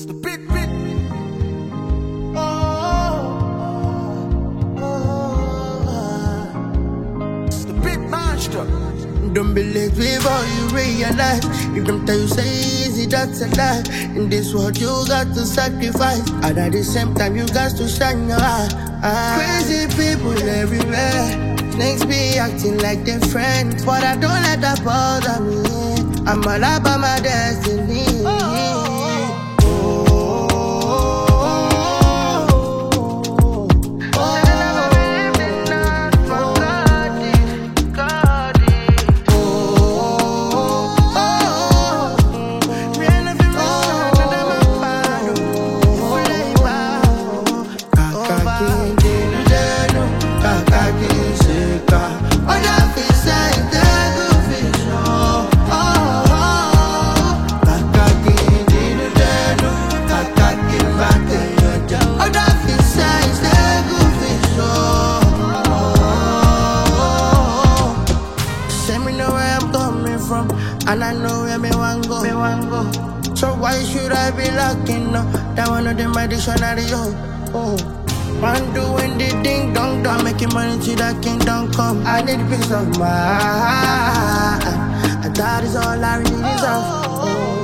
the beat. It's the beat monster. Don't believe before you realize. If them tell you say easy, that's a lie. In this world you got to sacrifice, and at the same time you got to shine your eye. Crazy people everywhere. Snakes be acting like they're friends, but I don't let that bother me. I'm all about my destiny. And I know where me want go. So why should I be locking up? That one of them my dictionary, yo. Man doing the ding dong dong, making money till that kingdom come. I need peace of mind, and that is all I really deserve.